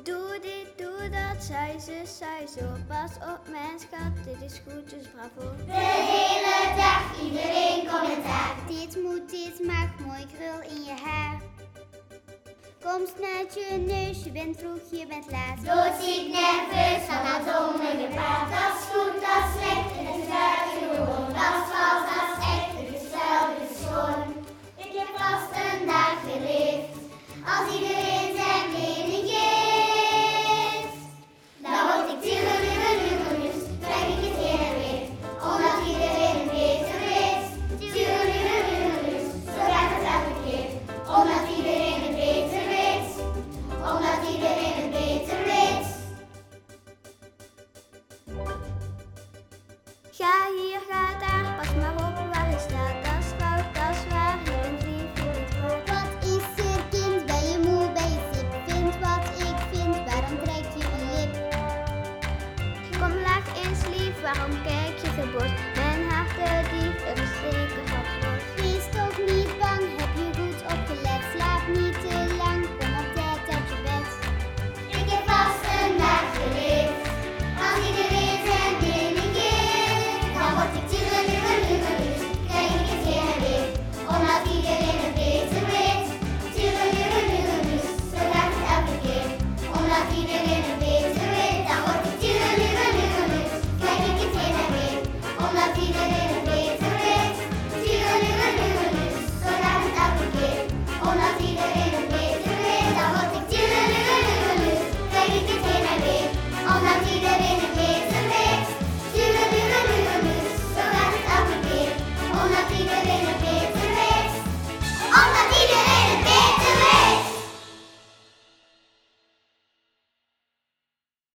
Doe dit, doe dat, zei zo. Pas op mijn schat, dit is goed, dus bravo. De hele dag, iedereen commentaar. Dit mag, mooi krul in je haar. Kom snuit je neus, je bent vroeg, je bent laat. Doodziek, nerveus, van dat domme gepraat. Dat is goed, dat is slecht, en het is buitengewoon. Dat is vals, dat is echt, het is vuil, het is schoon. Ik heb vast een dag geleefd, als iedereen